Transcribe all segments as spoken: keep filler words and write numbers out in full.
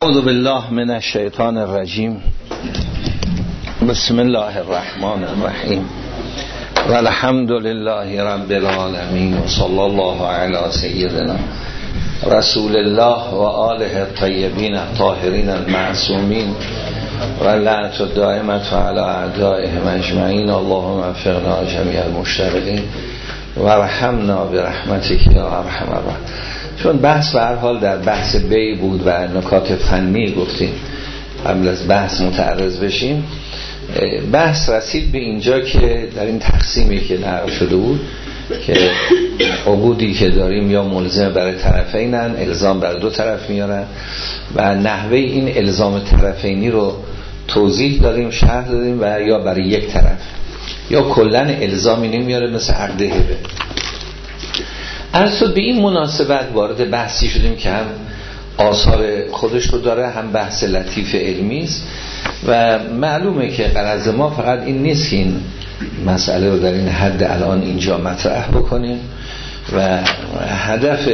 اعوذ بالله من الشیطان الرجیم. بسم الله الرحمن الرحیم و الحمد لله رب العالمین و صلی الله علی سیدنا رسول الله و آله الطیبین الطاهرین المعصومین و لعنت الدائمة علی اعدائهم اجمعین. اللهم وفقنا جمیع المشتغلین و ارحمنا برحمتک یا ارحم الراحمین. چون بحث به هر حال در بحث بی بود و نکات فنی گفتیم قبل از بحث متعرض بشیم، بحث رسید به اینجا که در این تقسیمی که نقل شده بود که عقودی که داریم یا ملزم برای طرفینن، الزام برای دو طرف میارن و نحوه این الزام طرفینی رو توضیح دادیم، شرح دادیم و یا برای یک طرف یا کلن الزامی نمیاره مثل عقد هبه. اصلا به این مناسبت وارد بحثی شدیم که هم آثار خودش رو داره، هم بحث لطیف علمی است و معلومه که غرض ما فقط این نیست که این مسئله رو در این حد الان اینجا مطرح بکنیم و هدف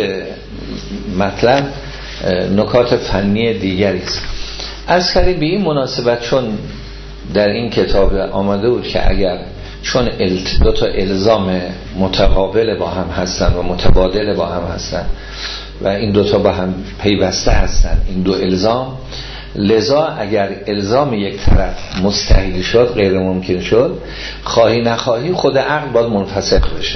مطلب نکات فنی دیگری است. از کردیم به این مناسبت چون در این کتاب آمده بود که اگر چون دو تا الزام متقابل با هم هستن و متبادل با هم هستن و این دو تا با هم پیوسته هستن، این دو الزام، لذا اگر الزام یک طرف مستحیل شد، غیر ممکن شد، خواهی نخواهی خود عقد باید منفسخ بشه.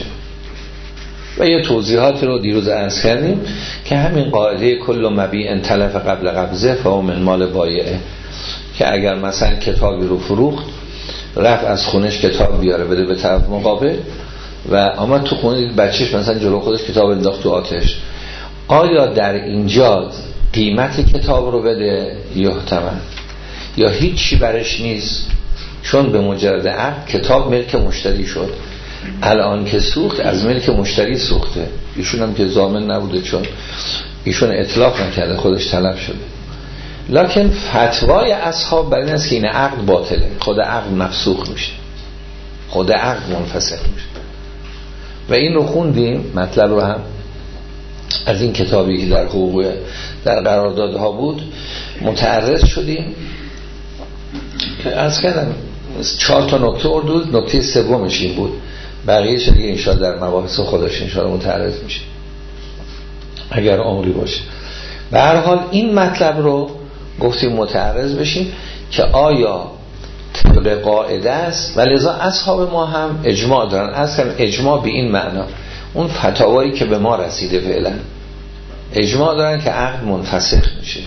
و یه توضیحات رو دیروز عرض کردیم که همین قاعده کل مبیع تلف قبل قبضه فهو من مال بایعه، که اگر مثلا کتابی رو فروخت، رفت از خونش کتاب بیاره بده به طرف مقابل و آمد تو خونه دید بچهش مثلا جلو خودش کتاب انداخت تو آتش، آیا در اینجا قیمت کتاب رو بده یحتمل یا هیچی برش نیست؟ چون به مجرد عقد کتاب ملک مشتری شد، الان که سوخت از ملک مشتری سوخته، ایشون هم که ضامن نبوده چون ایشون اطلاق نکرده، خودش طلب شده. لکن فتوای اصحاب بر این است که این عقد باطله، خود عقد مفسوخ میشه، خود عقد منفسخ میشه و این رو خوندیم. مطلب رو هم از این کتابی که در حقوق در قراردادها بود متعرض شدیم که عرض کردم چهار تا نکته اردود، نکته سومش این بود، بقیه چه دیگه انشاءالله در مباحث خودش انشاءالله متعرض میشه اگر عمری باشه. به هر حال این مطلب رو گفتیم متعرض بشیم که آیا طبق قاعده است و لذا اصحاب ما هم اجماع دارن. اصلا اجماع به این معنا، اون فتاوایی که به ما رسیده فعلا اجماع دارن که عقد منفسخ میشه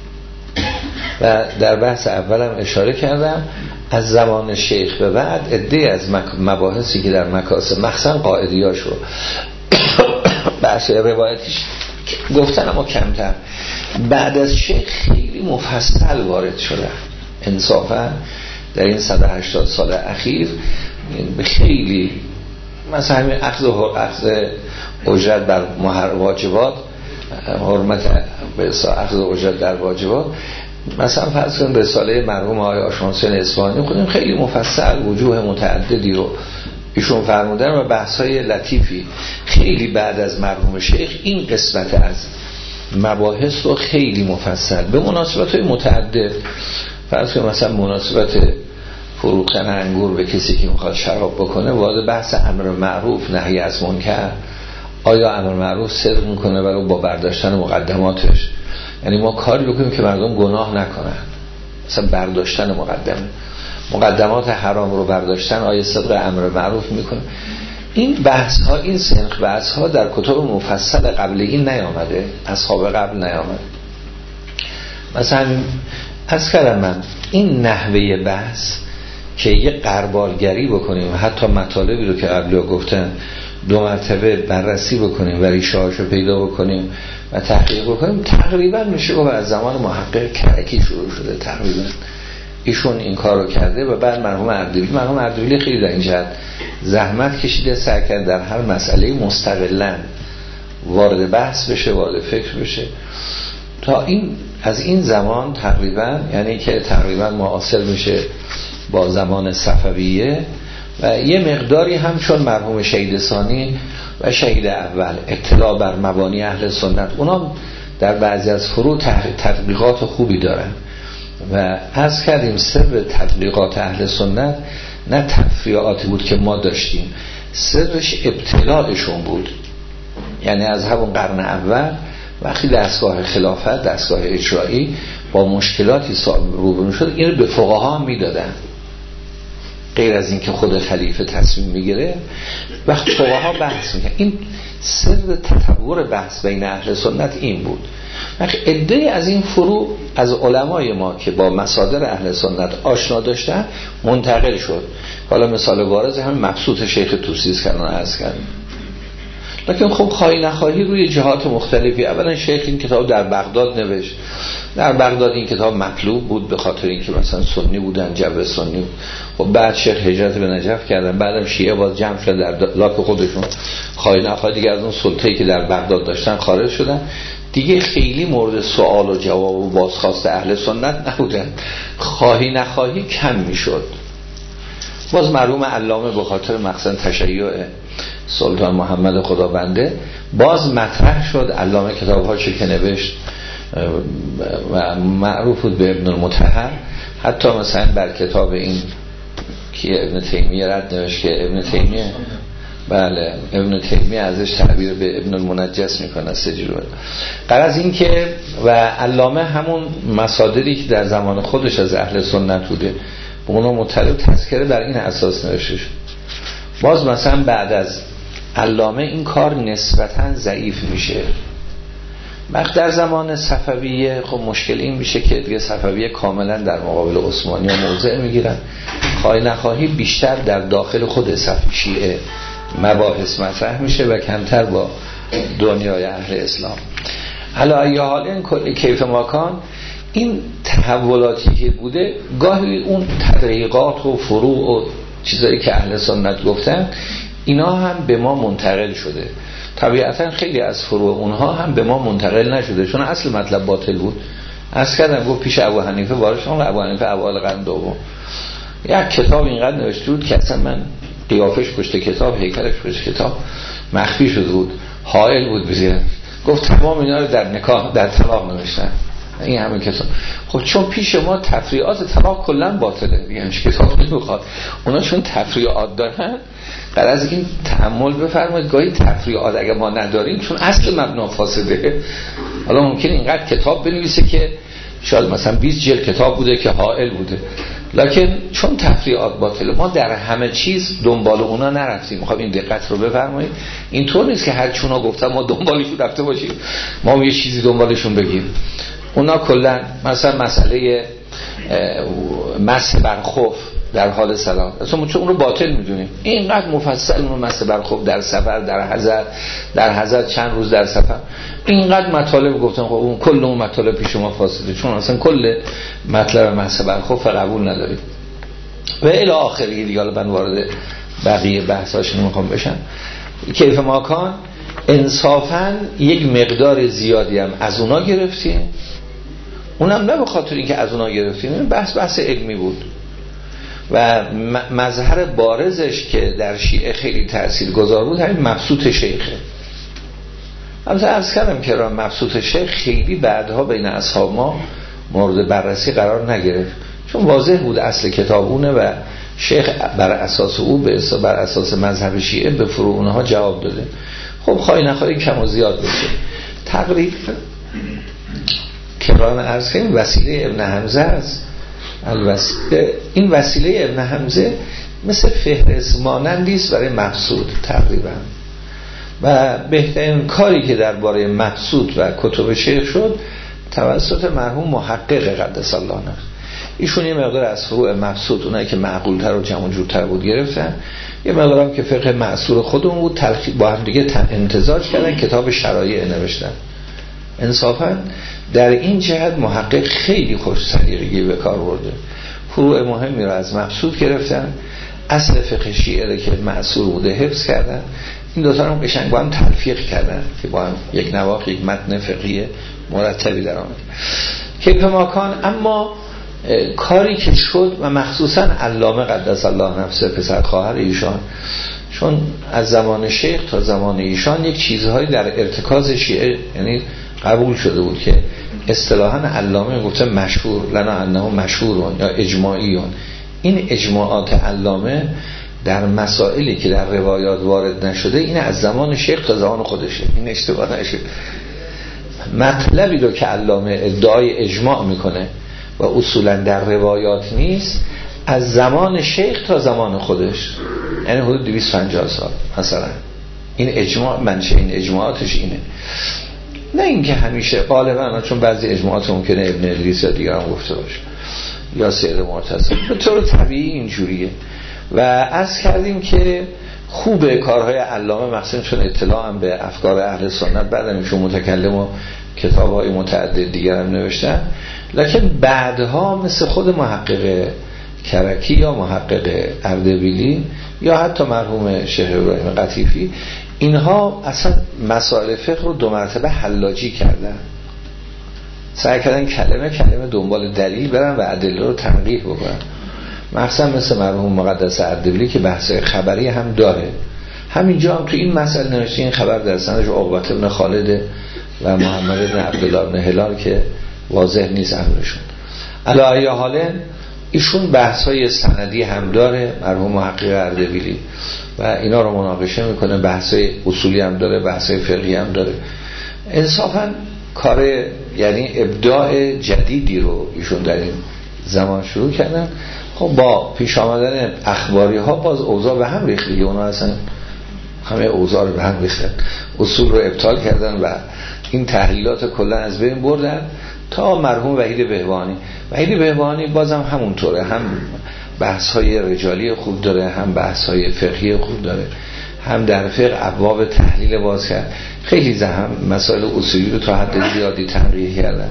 و در بحث اولم اشاره کردم از زمان شیخ به بعد عده از مباحثی که در مکاسب مخصوصا قاعدیاشو بحث روایتیش گفتن اما کمتر، بعد از شیخ خیلی مفصل وارد شده انصافا در این صد و هشتاد سال اخیر. به خیلی مثلا همین اخذ اخذ اجرت بر مهر واجبات، حرمت به اخذ اجرت در واجبات، مثلا فرض کنیم رساله مرحوم آقای آشانسین اصفهانی خودیم خیلی مفصل وجوه متعددی رو ایشون فرمودن و بحث‌های لطیفی خیلی بعد از مرحوم شیخ این قسمت از مباحث رو خیلی مفصل به مناسبت‌های متعدد، فرض کنیم مثلا مناسبت فروختن انگور به کسی که میخواد شراب بکنه، وارد بحث امر معروف نهی از منکر، آیا امر معروف صدق میکنه برای با برداشتن مقدماتش، یعنی ما کاری بکنیم که مردم گناه نکنن، مثلا برداشتن مقدمه مقدمات حرام رو برداشتن، آیا صدق امر معروف میکنه. این بحث ها، این سنخ بحث ها در کتاب مفصل قبل این نیامده، اصحاب قبل نیامده. مثلا از کردم من این نحوه بحث که یه قربالگری بکنیم، حتی مطالبی رو که قبلی ها گفتن دو مرتبه بررسی بکنیم و ریشه هاشو پیدا بکنیم و تحقیق بکنیم، تقریبا میشه گفت از زمان محقق کرکی شروع شده. تقریبا ایشون این کار رو کرده و بعد مرحوم اردبیلی مرحوم اردبیلی خیلی در این جهت زحمت کشیده، سعی کرد در هر مسئله مستقلاً وارد بحث بشه، وارد فکر بشه تا این از این زمان تقریبا، یعنی که تقریبا معاصر میشه با زمان صفویه و یه مقداری هم چون مرحوم شهید ثانی و شهید اول اطلاع بر مبانی اهل سنت اونا در بعضی از فروع تطبیقات خوبی دارن و عرض کردیم سر تطبیقات اهل سنت نه تفریعاتی بود که ما داشتیم، سرش ابتلاعشون بود. یعنی از همون قرن اول وقتی دستگاه خلافت، دستگاه اجرایی با مشکلاتی روبرو شد، این رو به فقها میدادن، غیر از این که خود خلیفه تصمیم میگیره. وقت فقها بحث میکنن، این سر تطور بحث بین اهل سنت این بود. وقت عده از این فروع از علمای ما که با مصادر اهل سنت آشنا داشتن منتقل شد. حالا مثال بارز همین مبسوط شیخ طوسی است که الان عرض کردم. لیکن خب خواهی نخواهی روی جهات مختلفی، اولا شیخ این کتاب در بغداد نوشت. در بغداد این کتاب مطلوب بود به خاطر اینکه مثلا سنی بودن، جو سنی بود. خب بعد شیخ هجرت به نجف کردن، بعدم شیعه باز جمع شدن در لاک خودشون، خواهی نخواهی دیگه از اون سلطه‌ای که در بغداد داشتن خارج شدن، دیگه خیلی مورد سوال و جواب و بازخواست اهل سنت نبودن، خواهی نخواهی کم میشد. باز مرحوم علامه به خاطر مقصد تشیع سلطان محمد خدابنده باز مطرح شد. علامه کتاب‌هاشو که نوشت و معروف بود به ابن المطهر، حتی مثلا بر کتاب این که ابن تیمیه رد نوشت که ابن تیمیه بله ابن تیمیه ازش تعبیر به ابن المنجس میکنه سجلوه. غرض این که و علامه همون مصادری که در زمان خودش از اهل سنت بوده به اونها مطلب تذکره بر این اساس نوشته شد. باز مثلا بعد از علامه این کار نسبتاً ضعیف میشه. وقت در زمان صفویه خب مشکل این میشه که دیگه صفویه کاملا در مقابل عثمانی ها موضع میگیرن، خواهی نخواهی بیشتر در داخل خود صف شیعه مباحث مطرح میشه و کمتر با دنیای اهل اسلام. حالا ای حال این کل کیف ماکان این تحولاتی که بوده، گاهی اون تدریقات و فروع و چیزایی که اهل سنت گفتن اینا هم به ما منتقل شده. طبیعتا خیلی از فروع اونها هم به ما منتقل نشده چون اصل مطلب باطل بود. از کردم گفت پیش ابو حنیفه وارد شدم و ابو حنیفه اوایل قرن دوم یک کتاب اینقدر نوشته بود که اصلا من قیافش پشت کتاب، هیکلش پشت کتاب مخفی شده بود، حائل بود بزیر. گفت تمام اینا رو در نکاح در طلاق نوشتن این همین کتاب. خب چون پیش ما تفریعات طلاق کلا باطله دیگه همش کتاب نمیخواد، اونا چون تفریعات دارن غرض این تأمل بفرمایید گاهی تفریعات اگه ما نداریم چون اصل مبنا فاسده. حالا ممکن اینقدر کتاب بنویسه که شاید مثلا بیست جلد کتاب بوده که حائل بوده، لکن چون تفریعات باطله ما در همه چیز دنبال اونا نرفتیم. میخوام این دقت رو بفرمایید، اینطور نیست که هر چونا گفتم ما دنبالشون رفته باشیم، ما یه چیزی دنبالشون بگیم. اونا کلا مثلا مسئله مسح بر خف در حال سلام اصلا چون اون رو باطل میدونیم، اینقدر مفصل اون مسح بر خف در سفر، در حضر، در حضر چند روز در سفر، اینقدر مطالب گفتن. خب اون کل اون مطالب پیش ما فاسده چون اصلا کل مطلب مسح بر خف قبول نداریم و الی آخری. دیگه من وارد بقیه بحثاش نمیخوام بشم. کیف ماکان انصافا یک مقدار زیادی هم از اونا گرفتیم، اونم نه به خاطر اینکه از اونا گرفتیم، بحث بحث علمی بود و مظهر بارزش که در شیعه خیلی تاثیرگذار بود همین مبسوط شیخه. البته عرض کردم که را مبسوط شیخ خیلی بعدها بین اصحاب ما مورد بررسی قرار نگرفت چون واضح بود اصل کتاب اونه و شیخ بر اساس او به بر اساس مذهب شیعه به فروع اونها جواب داده. خب خواهی نخواهی کم و زیاد بشه. تقریبا کران عرض کنیم وسیله ابن حمزه است. الوسیله این وسیله ابن حمزه مثل فهرست مانندی است برای مقصود تقریبا و بهترین کاری که درباره مقصود و کتب شیخ شد توسط مرحوم محقق قدس الله نفسه. ایشون یه مقدار از فروع مقصود اونایی که معقول‌تر و جمع جورتر بود گرفتن، یه مقدار هم که فقه معصور خودمون بود تلخی با هم دیگه امتزاج کردن، کتاب شرایع نوشتن. انصافا در این جهت محقق خیلی خوش سلیقگی به کار برده، فروع مهمی رو از مقصود گرفتن، اصل فقه شیعه که معصور بوده حفظ کردن، این دوتا رو قشنگ با هم تلفیق کردن که با هم یک نواخ یک متن فقهی مرتبی در آمد. کیف ماکان اما کاری که شد و مخصوصا علامه قدس الله نفسه پسر خواهر ایشان، چون از زمان شیخ تا زمان ایشان یک چیزهایی در ارتکاز شیعه یعنی قبول شده بود که اصطلاحاً علامه گفته مشهور لنا انه مشهورون یا اجماعیون. این اجماعات علامه در مسائلی که در روایات وارد نشده این از زمان شیخ تا زمان خودشه، این اشتباه نشه. مطلبی رو که علامه ادعای اجماع میکنه و اصولا در روایات نیست از زمان شیخ تا زمان خودش، یعنی حدود دویست و پنجاه سال مثلا. این اجماع منشه این اجماعاتش اینه، نه اینکه همیشه غالبا، چون بعضی اجماعات ممکنه ابن ادریس یا دیگران گفته باشه یا سید مرتضی، به طور طبیعی اینجوریه. و عرض کردیم که خوبه کارهای علامه مخصوصا چون اطلاع هم به افکار اهل سنت، بعدم ایشون متکلم و کتاب‌های متعدد دیگر هم نوشتن، لکن بعدها مثل خود محقق کرکی یا محقق اردبیلی یا حتی مرحوم شیخ ابراهیم قطیفی، اینها اصلا مسائل فقه رو دو مرتبه حلاجی کردن، سعی کردن کلمه کلمه دنبال دلیل برن و ادله رو تنقیح بکنن. مثلا مثل مرحوم مقدس اردبیلی که بحث خبری هم داره، همینجا هم تو این مسئله نوشته این خبر در سندش عقبه بن خالد و محمد بن عبدالله بن هلال که واضح نیست امرشون. علی ای حال ایشون بحث‌های سندی هم داره مرحوم محقق اردبیلی و اینا رو مناقشه میکنه، بحث‌های اصولی هم داره، بحث‌های فقهی هم داره. انصافاً کار یعنی ابداع جدیدی رو ایشون در این زمان شروع کردن. خب با پیش آمدن اخباری ها باز اوضاع به هم ریخت دیگه، اونا اصلا همه اوضاع رو به هم ریختن، اصول رو ابطال کردن و این تحلیلات کلا از بین بردن تا مرحوم وحید بهبهانی. وحید بهبهانی بازم همونطوره، هم بحث های رجالی خوب داره، هم بحث های فقهی خوب داره، هم در فقه ابواب تحلیل باز کرد. خیلی زهم مسائل اصولی رو تا حد زیادی تنقیح کردن.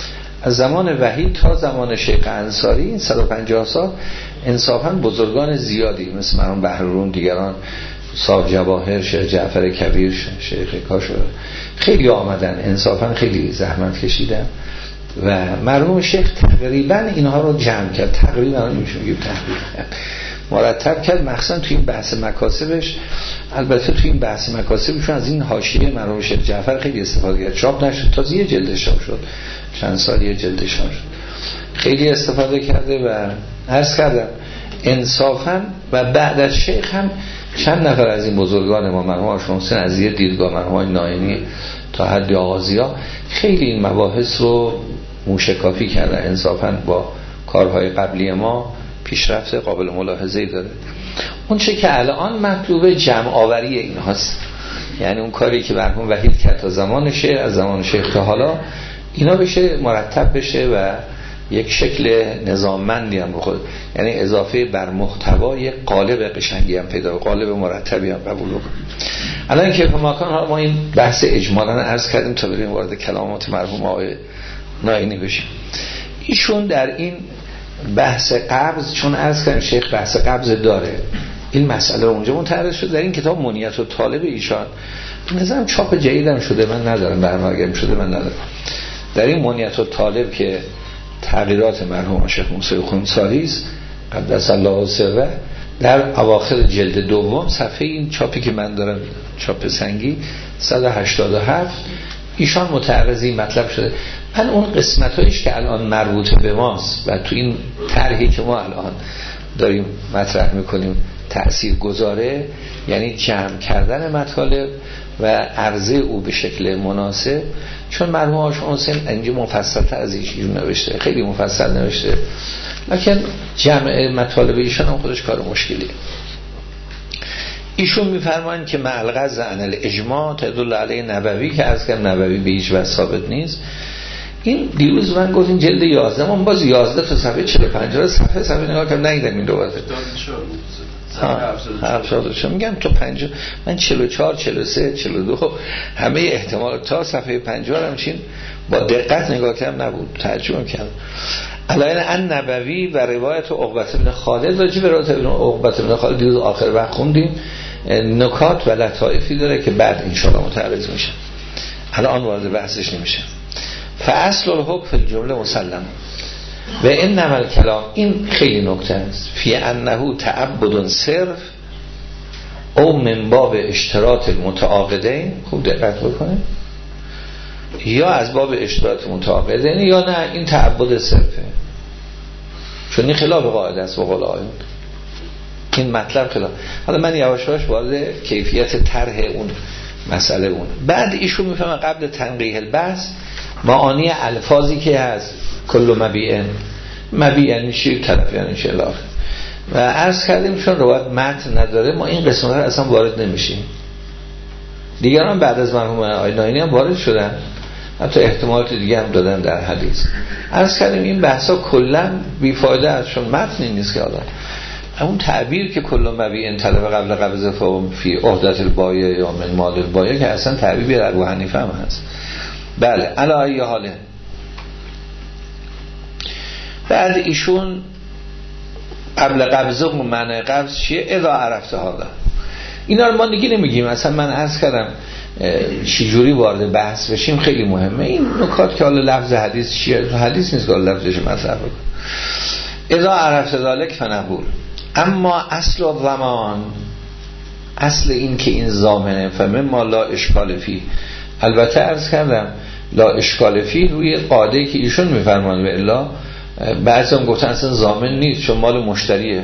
از زمان وحید تا زمان شیخ انصاری این صد و پنجاه سال انصافاً بزرگان زیادی مثل مرحوم بحرون، دیگران، صاحب جواهر، شیخ جعفر کبیر، شیخ کاشف، خیلی آمدن، انصافاً خیلی زحمت کشیدن و مرحوم شیخ تقریباً اینها رو جمع کرد، تقریباً نمیشه بگیم تقریباً مرتب کرد، مخصوصا تو این بحث مکاسبش. البته تو این بحث مکاسبشون از این حاشیه مرحوم شیخ جعفر خیلی استفاده کرد، چاپ نشد، تازه یه جلد چاپ شد، چند سال یه جلد چاپ شد، خیلی استفاده کرده. و عرض کردم انصافاً و بعد از شیخ هم چند نفر از این بزرگان ما، مرحوم هاشم حسین از یه دیدگاه، مرحوم ناینی تا حد آغازیا، خیلی این مباحث رو موشکافی کردن. انصافاً با کارهای قبلی ما پیشرفت قابل ملاحظه‌ای داره. اون چه که الان مطلوبه جمع آوری این هاست، یعنی اون کاری که مرحوم وحید کرد تا زمان شیخ، از زمان شیخ تا حالا، اینا بشه مرتب بشه و یک شکل نظاممندی هم بخود، یعنی اضافه بر محتوا یک قالب قشنگی هم پیدا، قالب مرتبی هم قبول بکن. الان که ماکان ها ما این بحث اجمالاً عرض کردیم تا بریم وارد کلامات مرحوم آقای ناینی بشیم. ایشون در این بحث قبض، چون عرض کردیم شیخ بحث قبض داره، این مسئله رو اونجا متعرض شد در این کتاب منیت و طالب ایشان. نظرم چاپ جدیدم شده، من ندارم، برنامه‌گم شده من ندارم. در این منیت و طالب که تغییرات مرحوم شیخ موسی خونساری است قدس الله سره، در اواخر جلد دوم صفحه این چاپی که من دارم، چاپ سنگی صد و هشتاد و هفت، ایشان متعرضی مطلب شده. من اون قسمتایش که الان مربوط به ماست و تو این طرحی که ما الان داریم مطرح میکنیم تأثیر گذاره، یعنی جمع کردن مطالب و عرضه او به شکل مناسب، چون مرحوم هاشم حسین اینجا مفصل‌تر از ایشون نوشته، خیلی مفصل نوشته، لکن جمع مطالب ایشان هم خودش کار مشکلیه. ایشون میفرمایند که معلقز عن الاجماع تدل علیه نبوی، که از کم نبوی به هیچ وجه ثابت نیست. این دیروز من گفتم جلد یازده، من باز یازده تا صفحه چهل و پنج صفحه صفحه نگاه کردم ندیدم این روایت. ها میگم تو پنجاه، من چهل و چهار چهل و سه چهل و دو، خب همه احتمال تا صفحه پنجاه همچین با دقت نگاه کردم نبود، ترجمه کردم. علاوه ان نبوی و روایت عقبه بن خالد، راجع به روایت عقبه بن خالد دیروز آخر وقت خوندیم، نکات و لطائفی داره که بعد ان شاء الله متعرض میشه، الان وارد بحثش نمیشه. فاصل الحکم فی الجمله مسلم و این نمل کلام، این خیلی نکته است، فی انه تعبد صرف او من باب اشتراط المتعاقدین. خوب دقت بکنید، یا از باب اشتراط متعاقدین یا نه این تعبد صرفه، چون این خلاف قاعده است. بقول آیون این مطلب خلاف. حالا من یواش یواش وارد کیفیت طرح اون مسئله اون. بعد ایشون میفهمه قبل تنقیح البحث معانی الفاظی که هست، کل مبیعن، مبیعن میشه طرف یعنی چه الاخر، و عرض کردیم چون روایت متن نداره ما این قسمت رو اصلا وارد نمیشیم. دیگران بعد از مرحوم آقای ناینی هم وارد شدن، حتی احتمالات دیگه هم دادن در حدیث. عرض کردیم این بحثا کلا بیفایده است، چون متنی نیست که حالا اون تعبیر که کل مبیعن طلب قبل قبض فهم فی عهدت البایع یا من مال البایع که اصلا تعبیر ابو حنیفه هم هست. بله علی ای حاله. بعد ایشون قبل قبض و معنی قبض چیه؟ اذا عرفته حالا. اینا رو ما دیگه نمیگیم. اصلا من عرض کردم چجوری وارد بحث بشیم خیلی مهمه. این نکات که حالا لفظ حدیث چیه؟ حدیث نیست که لفظش مطرح بکنه. اذا عرفته ذلک فنقول. اما اصل و زمان، اصل این که این ضامنه فمما لا اشکال فی، البته عرض کردم لا اشکال فی روی قاعده که ایشون میفرمان و الا بعضی هم گفتن اصلا ضامن نیست چون مال مشتریه،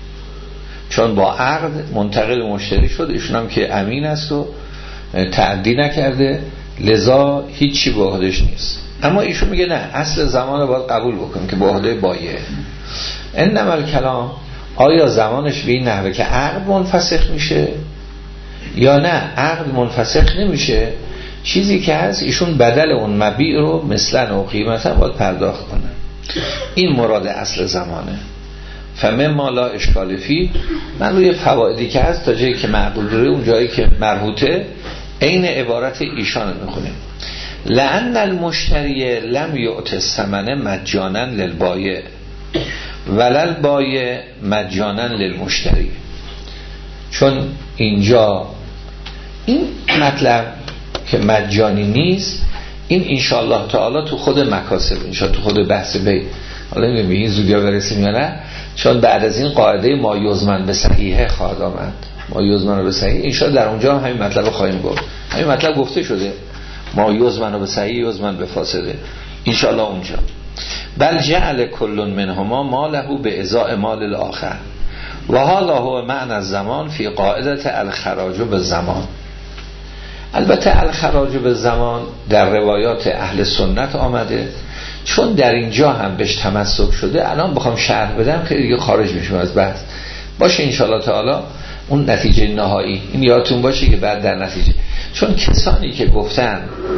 چون با عقد منتقل مشتری شد، ایشون هم که امین است و تعدی نکرده لذا هیچی به عهدش نیست. اما ایشون میگه نه، اصل زمان رو باید قبول بکنیم که به عهده بایعه. انما الکلام، آیا زمانش به این نحوه که عقد منفسخ میشه یا نه عقد منفسخ نمیشه؟ چیزی که هست ایشون بدل اون مبیع رو مثلا و قیمتا باید پرداخت کنه. این مراد اصل زمانه. فمما لا اشکال فی، من روی فوائدی که هست تا جایی که معقول داره اون جایی که مربوطه عین عبارت ایشان میخونیم. لأن المشتری لم یعط الثمن مجانا للبایع ولل بایع مجانا للمشتری. چون اینجا این مطلب که مجانی نیست، این انشاءالله تعالی تو خود مکاسب، انشاءالله تو خود بحث بی، حالا نمیگیم زودیا برسیم یا نه، چون بعد از این قاعده ما یزمن به صحیحه خواهد آمد. ما یزمن به صحیح انشاءالله در اونجا هم همین مطلب خواهیم گفت. همین مطلب گفته شده، ما یزمن به صحیح یزمن به فاسده انشاءالله اونجا. بل جعل کل منهما ماله به ازاء مال الاخر و هذا هو معنی الزمان فی قاعدت الخراج بالزمان. البته الخراج بالزمان در روایات اهل سنت آمده، چون در اینجا هم بهش تمسک شده. الان بخوام شرح بدم خیلی دیگه خارج میشم از بحث. باشه انشاءالله تعالی اون نتیجه نهایی این یادتون باشه که بعد در نتیجه، چون کسانی که گفتن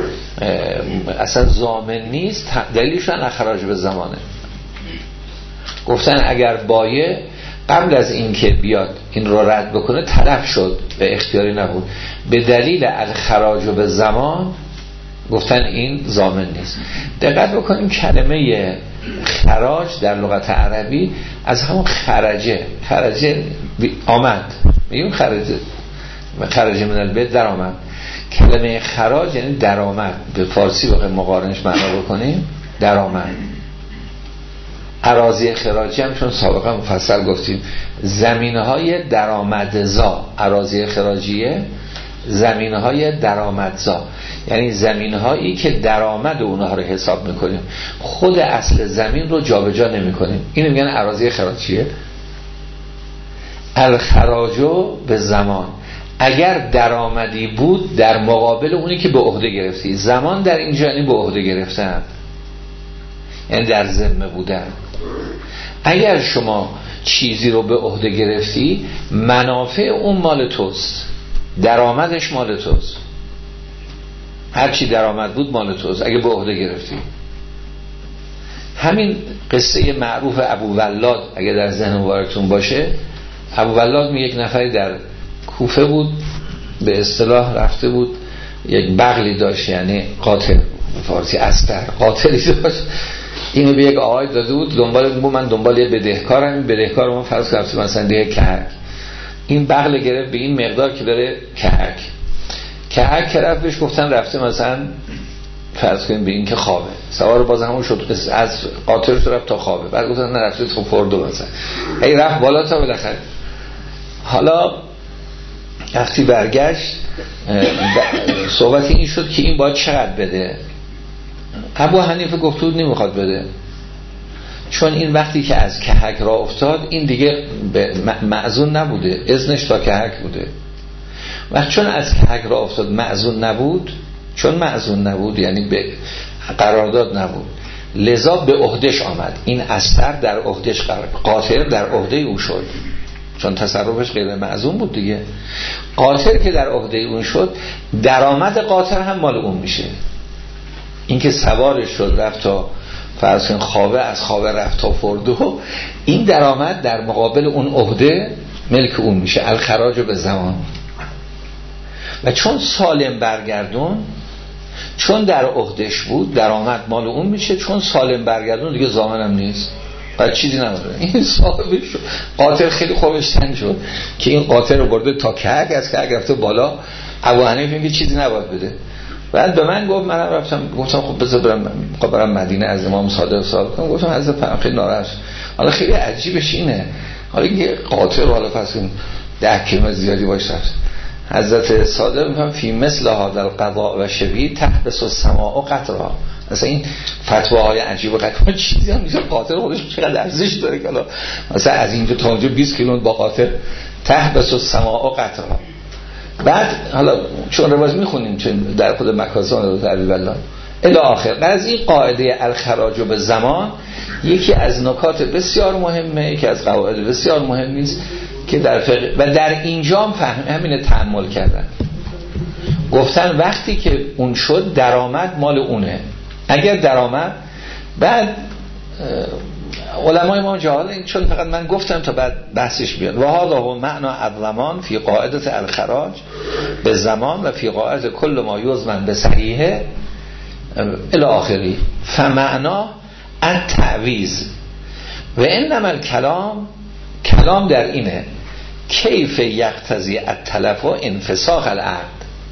اصلا ضامن نیست دلیلشون الخراج بالزمانه. گفتن اگر بایع قبل از این که بیاد این رو رد بکنه تلف شد و اختیاری نبود، به دلیل الخراج بالزمان گفتن این ضامن نیست. دقت بکنیم کلمه خراج در لغت عربی از همون خرجه، خرجه آمد، میگیم خرجه خرجه من البیت در آمد. کلمه خراج یعنی درآمد، به فارسی بخوایم مقارنش معنا بکنیم درآمد. اراضی خراجی هم چون سابقا مفصل گفتیم زمینهای درآمدزا، اراضی خراجیه زمینهای درآمدزا، یعنی زمینهایی که درآمد اونها رو حساب میکنیم، خود اصل زمین رو جابجا نمیکنیم. اینو میگن اراضی خراجیه. الخراجو به زمان، اگر درآمدی بود در مقابل اونی که به عهده گرفتی. زمان در اینجا یعنی به عهده گرفتن، یعنی در ذمه بودن. اگر شما چیزی رو به عهده گرفتی منافع اون مال توست، درآمدش مال توست، هر چی درآمد بود مال توست اگه به عهده گرفتی. همین قصه معروف ابو ولاد اگه در ذهن مبارکتون باشه، ابو ولاد می یک نفری در کوفه بود، به اصطلاح رفته بود یک بغلی داشت، یعنی قاطر، فارسی استر قاطری داشت. اینو به یک آقای داده بود، دنبال بود من دنبال یه بدهکارم، این بدهکار ما فرض کرده مثلا دیگه کهک، این بغل گرفت به این مقدار که داره کهک کهک کرد بهش گفتن رفته مثلا فرض کنیم به این که خوابه، سوار باز همون شد از قاطر شد رفت تا خوابه، بعد گفتن نرفته تو فردو مثلا هی رفت بالا تا بالاخره. حالا وقتی برگشت صحبت این شد که این باید چقدر بده. ابو حنیفه گفت بود نمیخواد بده، چون این وقتی که از کهک را افتاد این دیگه مأذون نبوده، اذنش تا کهک بوده. وقت چون از کهک را افتاد مأذون نبود، چون مأذون نبود یعنی به قرارداد نبود، لذا به عهدش آمد. این اثر در عهدش قرار، قاطر در عهده او شد، چون تصرفش غیر مأذون بود دیگه. قاطر که در عهده اون شد، درآمد قاطر هم مال اون میشه. این که سوارش شد رفت تا فرض کن خاوه، از خاوه رفت تا فردو، این درآمد در مقابل اون عهده ملک اون میشه. الخراج به زمان. و چون سالم برگردون، چون در عهدش بود، درآمد مال اون میشه. چون سالم برگردون دیگه ضامن هم نیست، بعد چیزی نداره. این صاحبش شد. قاطر خیلی خوبش تنگ شد که این قاطر رو برده تا کهک، از کهک رفته بالا. ابو حنیفه میگه چیزی نباید بده. بعد به من گفت، منم رفتم گفتم خب بذار برم برم مدینه از امام صادق سوال کنم. گفتم حضرت پیامبر خیلی ناراحت. حالا خیلی عجیبش اینه، حالا یه قاطر حالا پس این ده کلمه زیادی باشه، حضرت صادق میگن فی مثل هذا القضاء و شبیه تحبس السماء قطرا. مثلا این فتواهای عجیب و غریب چیزی هم میشه. قاطر خودش چقدر ارزش داره که حالا مثلا از اینجا تا اونجا بیست کیلومتر با قاطر تحبس السماء قطرا. بعد حالا چون روایت میخونیم چون در خود مکاسان در الله الی آخر. بعد از این قاعده الخراج به زمان یکی از نکات بسیار مهمه، یکی از قواعد بسیار مهمی است که در فقه و در اینجا فهم همین تأمل کردن. گفتن وقتی که اون شد درآمد مال اونه. اگر درآمد، بعد علمای ما جاهل این، چون فقط من گفتم تا بعد بحثش بیاد. و هذا هو معنا الضمان فی قاعده الخراج به زمان و فی قاعده کل ما یضمن به صحیحه الی آخری. فمعنا التعویض و انما الکلام، کلام در اینه کیف یقتضی التلف و انفساخ العقد.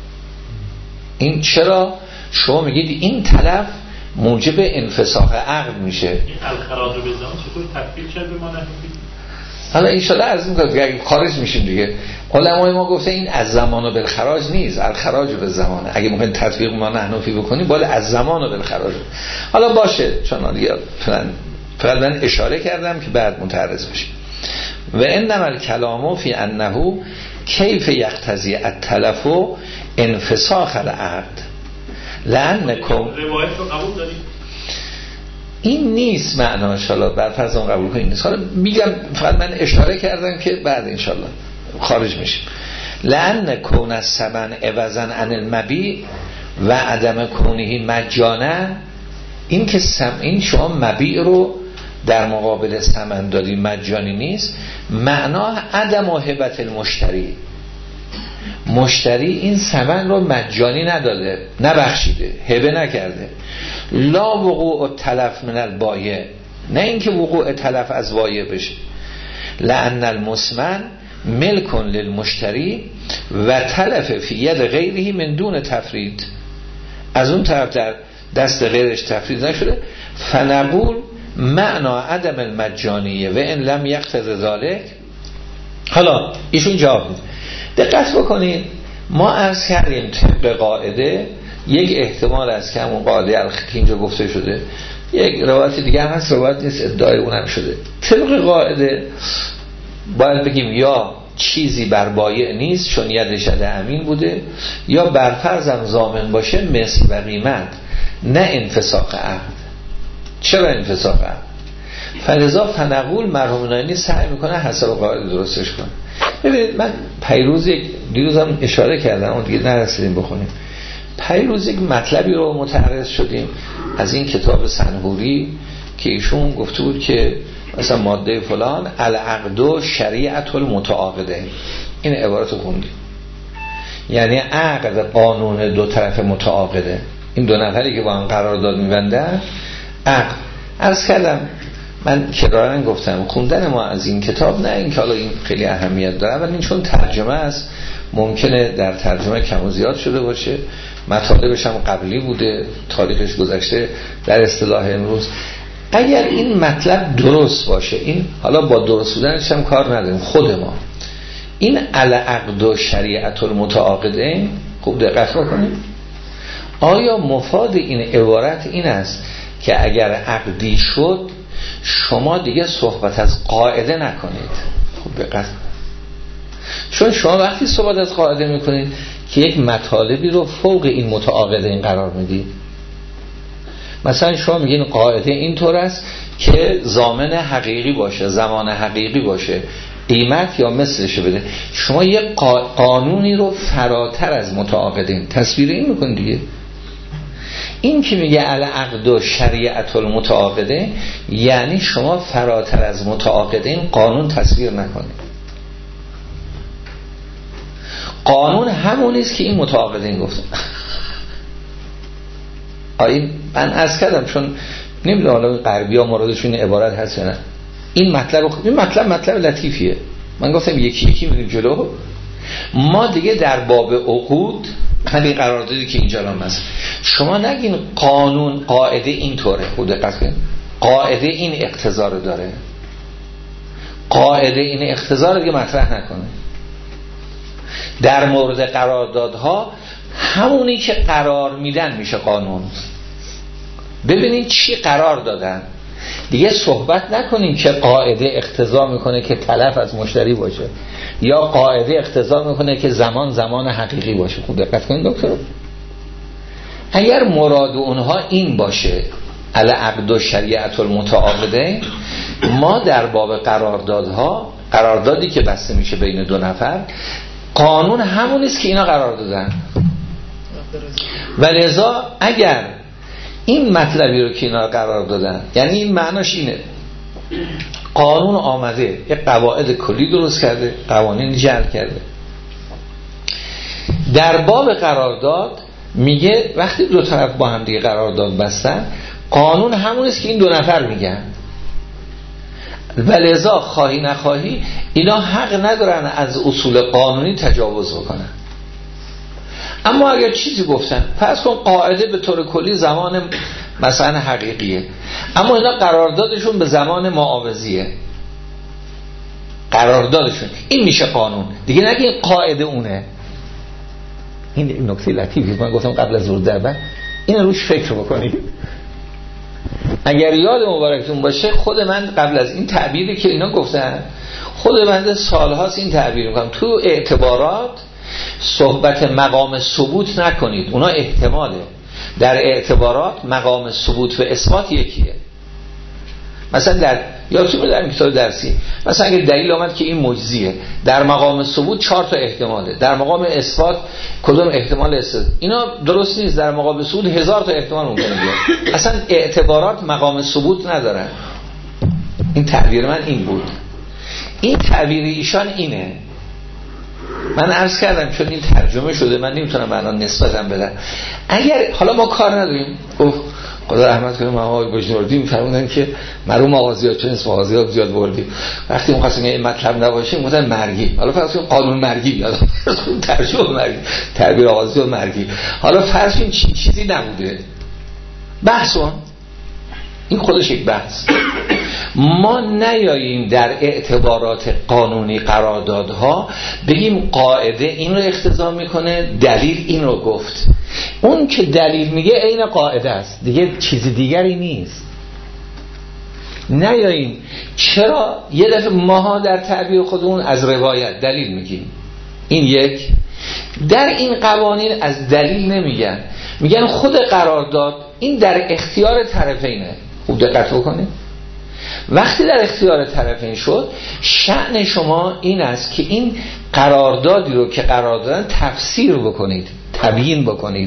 این چرا شما میگید این تلف موجب انفساخ عقد میشه؟ این الخراج به زمان چطور تکفیر شد به ما نحنفی؟ حالا ان شاء الله عرض میکنم که خارج میشیم دیگه. علمای ما گفته این از زمان و بالخراج نیست، الخراج به زمانه. اگه ممکن تطبیق ما نحنفی بکنیم بالا از زمان و بالخراج. حالا باشه، چون دیگه فعلا فعلا اشاره کردم که بعد متعرض بشیم. و انما الکلام فی انه کیف یقتضی التلف و انفساخ العقد لانکم. روایت رو قبول دارید؟ این نیست معنا ان شاء الله، بر فرض اون قبول کنید نیست. حالا میگم فقط من اشاره کردم که بعد ان شاء الله خارج میشیم. لان کون الثمن عوضا عن المبیع و عدم کونه مجانا. این که سم این شما مبیع رو در مقابل ثمن دادی مجانی نیست، معنا عدم هبت المشتری. مشتری این ثمن رو مجانی نداده، نبخشیده، هبه نکرده. لا وقوع تلف من البایع، نه اینکه وقوع تلف از بایع بشه. لأن المسمن ملک للمشتری و تلف فی ید غیره من دون تفرید. از اون طرف در دست غیرش تفرید نشده. فنقول معنا عدم المجانیه و ان لم یقتضی ذلک. حالا ایشون جواب میده. دقت بکنید، ما عرض کردیم طبق قاعده یک احتمال است که همون قاعده که اینجا گفته شده، یک روایت دیگه هم هست، روایت نیست ادعای اونم شده. طبق قاعده باید بگیم یا چیزی بر بایع نیست چون یدش ید امین بوده، یا بر فرضم ضامن باشه مثل و قیمت، نه انفساخ عقد. چرا انفساخ عقد؟ فلذا فنقول مرحوم نایینی سعی میکنه حسب قاعده درستش کنه. ببینید من پیروز یک دیروزم اشاره کردم اون دیگه نرسیدیم بخونیم. پیروز یک مطلبی رو متعرض شدیم از این کتاب سنهوری که ایشون گفته بود که مثلا ماده فلان العقد شریعت المتعاقدین. این عبارت خوندیم، یعنی عقد قانون دو طرف متعاقده، این دو نفری که با هم قرارداد می‌بندن عقد. عرض کردم من کرارن گفتم خوندن ما از این کتاب، نه این که حالا این خیلی اهمیت داره، ولی این چون ترجمه است ممکنه در ترجمه کم و زیاد شده باشه، مطالبش هم قبلی بوده، تاریخش گذشته در اصطلاح امروز. اگر این مطلب درست باشه، این حالا با درست بودنش هم کار نداریم، خود ما این العقد و شریعت المتعاقدین خوب دقت بکنید، آیا مفاد این عبارت این است که اگر عقدی شد شما دیگه صحبت از قاعده نکنید؟ خب دقت، چون شما وقتی صحبت از قاعده میکنید که یک مطالبی رو فوق این متعاقدین قرار میدید. مثلا شما میگین قاعده اینطور است که ضامن حقیقی باشه، زمان حقیقی باشه، قیمت یا مثلش بده. شما یک قانونی رو فراتر از متعاقدین تصویر این میکنید دیگه. این که میگه العقد و شریعت المتعاقده، یعنی شما فراتر از متعاقدین قانون تصویر نکنید. قانون همون است که این متعاقدین گفتن. آین من عرض کردم، چون نمیدونم حالا غربی ها مرادشون این عبارت هست یا نه. این مطلب این مطلب مطلب لطیفیه. من گفتم یکی یکی میریم جلو. ما دیگه در باب عقود، همین قراردادی که اینجا هم هست، شما نگین قانون قاعده اینطوره، خود دقت کنید، قاعده این اقتضا رو داره، قاعده این اقتضا رو دیگه مطرح نکنه. در مورد قراردادها همونی که قرار میدن میشه قانون. ببینید چی قرار دادن، دیگه صحبت نکنیم که قاعده اقتضا میکنه که تلف از مشتری باشه یا قاعده اقتضا میکنه که زمان زمان حقیقی باشه. خوب دقت کنید دکتر، اگر مراد اونها این باشه العقد و شریعت المتعاقده، ما در باب قراردادها، قراردادی که بسته میشه بین دو نفر، قانون همون است که اینا قرار دادن. و لذا اگر این مطلبی رو که اینا قرار دادن، یعنی این معناش اینه قانون آمده یک قواعد کلی درست کرده، قوانین جعل کرده. در باب قرارداد میگه وقتی دو طرف با هم دیگه قرارداد بستن، قانون همون است که این دو نفر میگن. و لذا خواهی نخواهی اینا حق ندارن از اصول قانونی تجاوز بکنن. اما اگر چیزی گفتن، پس کن قاعده به طور کلی زمان مثلا حقیقیه، اما اینا قراردادشون به زمان معاوضیه، قراردادشون این میشه قانون دیگه، نگه این قاعده اونه. این نکته لطیفی من گفتم قبل از ورود در بحث، این روش فکر بکنید. اگر یاد مبارکتون باشه، خود من قبل از این تعبیری که اینا گفتن، خود من سالهاست این تعبیر میکنم. تو اعتبارات صحبت مقام ثبوت نکنید، اونا احتماله. در اعتبارات مقام ثبوت و اثبات یکیه. مثلا در یادتون در کتاب درسی، مثلا اگه دلیل آمد که این مجزیه، در مقام ثبوت چهار تا احتماله، در مقام اثبات کدوم احتمال است؟ اینا درست نیست. در مقام ثبوت هزار تا احتمال ممکنه بیاد. اصلا اعتبارات مقام ثبوت ندارن. این تعبیر من این بود. این تعبیر ایشان اینه. من عرض کردم چون این ترجمه شده من نمیتونم الان نسبتم بدم. اگر حالا ما کار نداریم، گفت خدا رحمت کنه آقای بجنوردی میفرمودن که مرحوم مغازیات چون اسم مغازیات زیاد بردیم، وقتی می‌خواستیم این مطلب نباشه میگفتن مرگی. حالا فرض کنیم قانون مرگی بیاد، ترجمه مرگی، تعبیر مغازیات مرگی. حالا فرض کنیم چی چیزی نبوده، بحثون این خودش یک بحث. ما نیاییم در اعتبارات قانونی قراردادها بگیم قاعده این رو اقتضا میکنه، دلیل این رو گفت. اون که دلیل میگه عین قاعده است دیگه، چیز دیگری نیست. نیاییم چرا یه دفعه ماها در تعبیر خودمون از روایت دلیل میگیم. این یک. در این قوانین از دلیل نمیگن، میگن خود قرارداد این در اختیار طرفینه. خوب دقت بکنید. وقتی در اختیار طرفین شد، شأن شما این است که این قراردادی رو که قرار دادن تفسیر بکنید، تبیین بکنید.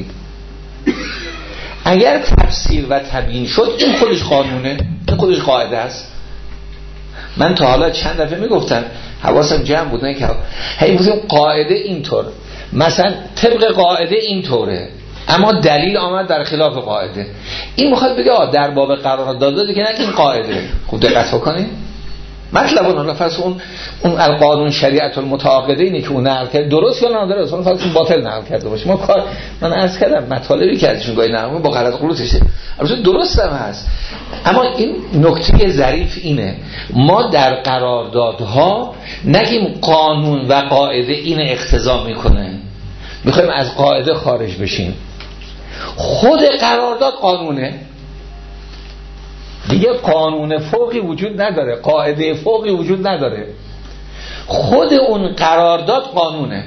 اگر تفسیر و تبیین شد، این خودش قانونه، این خودش قاعده است. من تا حالا چند دفعه میگفتم، حواسم جمع بود، نه که هی میگفتم قاعده اینطور، مثلا طبق قاعده اینطوره، اما دلیل آمد در خلاف قاعده. این میخواد بگه آه در باب قرارداد که نه این قاعده. خوب دقت بکنید. مطلب اون فرض اون اون القانون شریعت المتعاقده اینه که اون نقل کرد درست یا نادرست، اون فرض باطل نقل کرده باشه. ما کار من عرض کردم مطالبی که ازشون گاهی نقل با غلط غلطشه، البته درست هم هست. اما این نکته ظریف اینه، ما در قراردادها نگیم قانون و قاعده این اقتضا میکنه، میخوایم از قاعده خارج بشیم. خود قرارداد قانونه دیگه، قانون فوقی وجود نداره، قاعده فوقی وجود نداره، خود اون قرارداد قانونه.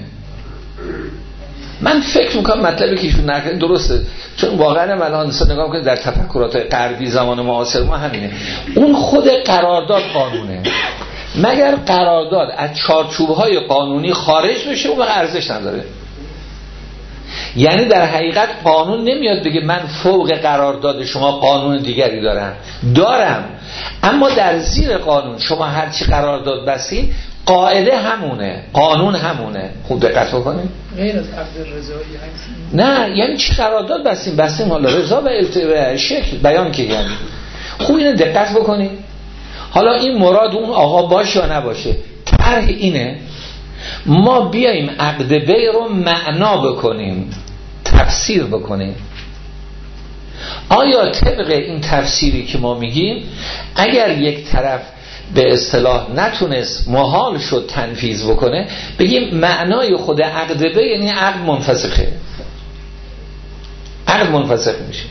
من فکر میکنم مطلبی که ایشون نکنه درسته، چون واقعا من الان نگاه میکنم در تفکرات غربی زمان معاصر ما همینه، اون خود قرارداد قانونه. مگر قرارداد از چارچوب‌های قانونی خارج بشه اون ارزش نداره. یعنی در حقیقت قانون نمیاد بگه من فوق قرارداد شما قانون دیگری دارم دارم اما در زیر قانون شما هرچی قرارداد بستین قاعده همونه، قانون همونه. خوب دقت بکنید. غیر از عقد رضایی هست. نه یعنی چی قرارداد بستیم بستیم حالا رضا و الت... شکل بیان که یعنی خوب اینو دقت بکنید. حالا این مراد اون آقا باشه یا نباشه، طرح اینه ما بیاییم عقد بیع رو معنا بکنیم، تفسیر بکنیم. آیا طبق این تفسیری که ما میگیم اگر یک طرف به اصطلاح نتونست محال شد تنفیذ بکنه، بگیم معنای خود عقد بیع یعنی عقد منفسخه، عقد منفسخ میشه.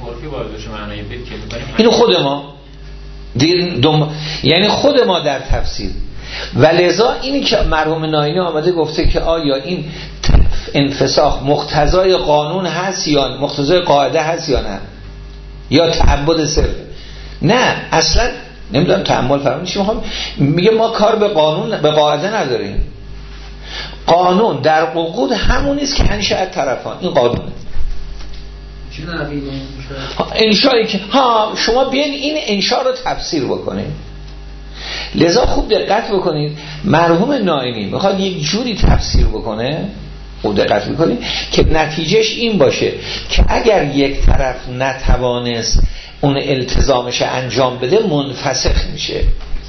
اینو خود ما دم... یعنی خود ما در تفسیر. و لذا اینی که مرحوم ناینی آمده گفته که آیا این انفساخ مقتضای قانون هست یا مقتضای قاعده هست یا نه، یا تعبد صرف. نه اصلا نمیدونم تعامل فرمون چی میخوام میگه، ما کار به قانون به قاعده نداریم. قانون در عقود همونیست که انشاء طرفان، این قانونه. انشایی که ها شما بیاین این انشا رو تفسیر بکنید. لذا خوب دقت بکنید مرحوم ناینی میخواد یک جوری تفسیر بکنه، خوب دقت بکنید که نتیجهش این باشه که اگر یک طرف نتوانست اون التزامش انجام بده منفسخ میشه.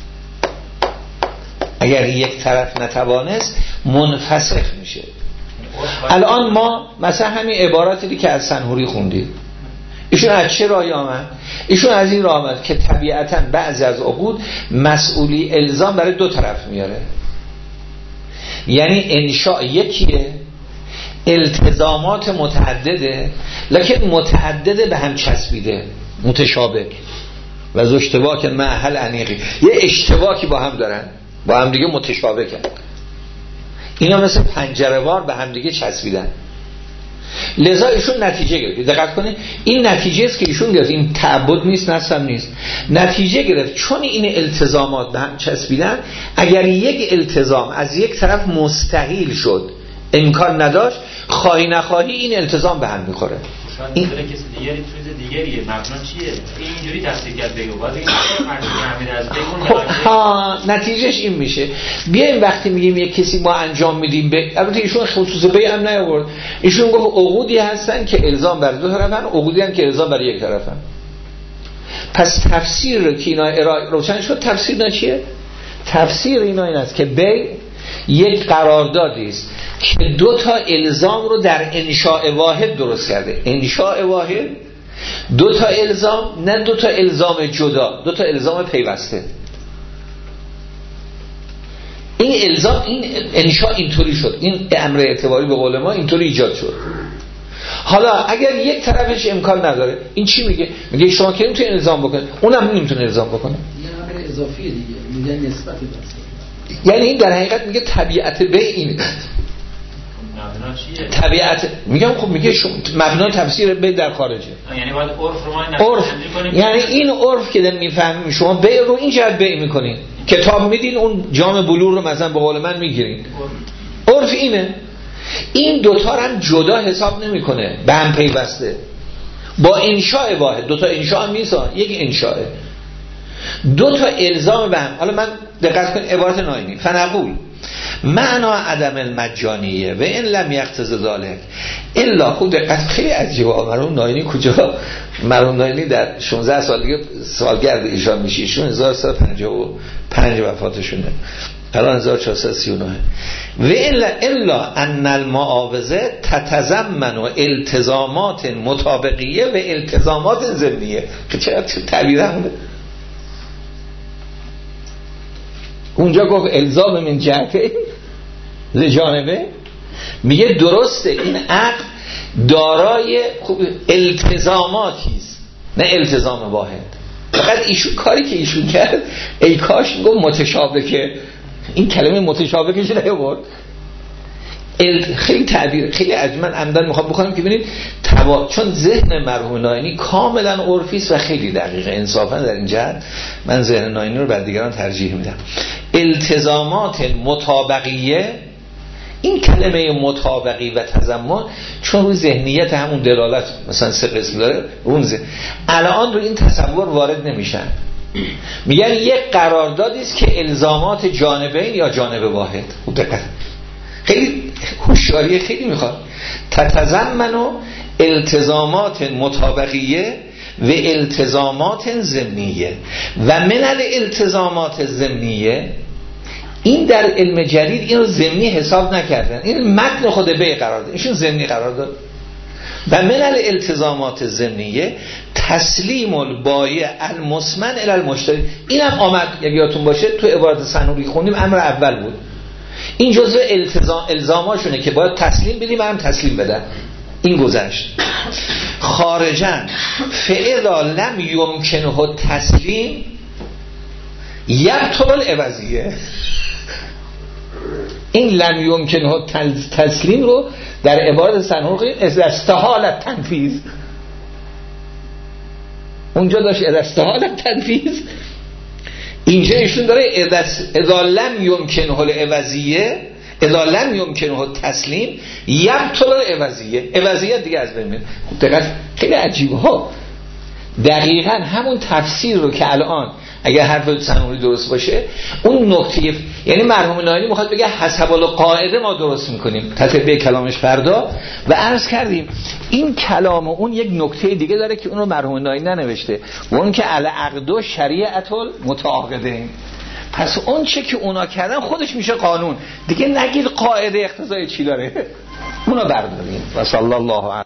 اگر یک طرف نتوانست منفسخ میشه. الان ما مثلا همین عباراتی که از سنهوری خوندید، ایشون از چه راهی آمد؟ ایشون از این راه آمد که طبیعتاً بعضی از عقود مسئولی الزام برای دو طرف میاره. یعنی انشاء یکیه، التزامات متعدده، لکن متعدده به هم چسبیده، متشابه و از اشتباک محل انیقی، یه اشتباکی با هم دارن، با هم دیگه متشابه کردن، اینا مثل پنجره‌وار به هم دیگه چسبیدن. لذا ایشون نتیجه گرفت. دقت کنید این نتیجه است که ایشون گرفت، این تعبد نیست، نصب نیست، نتیجه گرفت چون این التزامات به هم چسبیدن. اگر یک التزام از یک طرف مستحیل شد، امکان نداشت، خواهی نخواهی این التزام به هم میخوره. این کسی دیگری چیز دیگریه، مبنا چیه؟ اینجوری تفسیر کرد بگو باز این مرجع از بگون ها نتیجهش این میشه. بیایم وقتی میگیم یک کسی ما انجام میدیم به، البته ایشون خصوص بیع هم نیاورد، ایشون گفت عقودی هستن که الزام بر دو طرفن، عقودی هم که الزام بر یک طرفن. پس تفسیر رو که اینا ارائه روشن شد، تفسیر اینا چیه؟ تفسیر اینا این است که بیع یک قراردادی است که دو تا الزام رو در انشاء واحد درست کرده. انشاء واحد دو تا الزام، نه دو تا الزام جدا، دو تا الزام پیوسته. این الزام، این انشاء اینطوری شد، این امر اعتباری به قول ما اینطوری ایجاد شد. حالا اگر یک طرفش امکان نداره، این چی میگه؟ میگه شما که نمیتونید الزام بکنید، اونم نمیتونه الزام بکنه. یه امر اضافیه دیگه، میگه نسبتی بس. یعنی این در حقیقت میگه طبیعت به این طبیعت، میگم خب میگه مبنای تفسیر به در خارجه، یعنی باید عرف رو ما عرف، یعنی این عرف که میفهمیم شما بیع رو این جهت بیع میکنین، کتاب میدین اون جام بلور رو مثلا به قول من میگیرین، عرف اینه. این دوتا هم جدا حساب نمیکنه، به هم پیوسته با انشاء واحد. دوتا انشاء هم نیست، یک انشاء، دو تا الزام به هم. حالا من دقت کن عبارت ناینی، فنقول معنا عدم المجانیه و این لم یقتضی ذلک الا. خود دقت خیلی عجیبه. مرحوم ناینی کجا؟ مرحوم ناینی در شانزده سال دیگه سالگرد ایشان میشه، ایشون هزار و سیصد و پنجاه و پنج وفاتشونه، الان هزار و چهارصد و سی و نه. و الا الا ان المعاوضه تتضمن التزامات مطابقیه و التزامات ضمنیه. چه تعبیر همونه؟ اونجا گفت الزام من جهته لجانبه، میگه درسته این عقد دارای خوب التزاماتی است، نه التزام واحد. فقط ایشون کاری که ایشون کرد ای کاش گفت متشابکه، این کلمه متشابکش نیاورد. خیلی تعبیر خیلی اجمل عمدن میخوام بکنم که ببینید توا... چون ذهن مرحوم ناینی کاملا عرفی است و خیلی دقیقه. انصافا در این جهت من ذهن ناینی رو بر دیگران ترجیح میدم. التزامات مطابقیه، این کلمه مطابقی و تضمن چون روی ذهنیت همون دلالت مثلا سه قسم داره، اون ذهن الان رو این تصور وارد نمیشن. میگن یک قراردادی است که الزامات جانبین یا جانب واحد. خوب دقت، خیلی هوشیاری خیلی میخواد. تتضمن التزامات مطابقیه و التزامات ضمنیه و من الالتزامات ضمنیه. این در علم جدید اینو ضمنی حساب نکردن، این متن خود به قرار داد، ایشون ضمنی قرار داد. و من الالتزامات ضمنیه تسلیم البایع المسمن الی المشتری. اینم آمد اگه یادتون باشه تو عبارت سنوری خوندیم امر اول بود. این جزء التزام الزاماشونه که باید تسلیم بدیم، منم تسلیم بدم. این گذشت. خارجاً فعلا لم یمکنه تسلیم یبطل العوضیه. این لم یمکنه تسلیم رو در عبارت سنوری از استحالت تنفیذ، اونجا داشت از استحالت تنفیذ، اینجا ایشون داره اذا لم یمکنه العوضیه، اذا لم یمکنه تسلیم یبطل العوضیه. عوضیه دیگه از بین میره. خب دقیقاً خیلی عجیبه ها. دقیقاً همون تفسیر رو که الان اگر حرف سنوری درست باشه اون نکته، یعنی مرحوم ناینی میخواد بگه حسب القاعده ما درست میکنیم تتبع کلامش فردا. و عرض کردیم این کلام و اون یک نکته دیگه داره که اون رو مرحوم ناینی ننوشته، و اون که العقد و شریعت المتعاقدین. پس اون چه که اونا کردن خودش میشه قانون دیگه، نگید قاعده اقتضای چی داره، اونا برداریم. و صلی الله علیه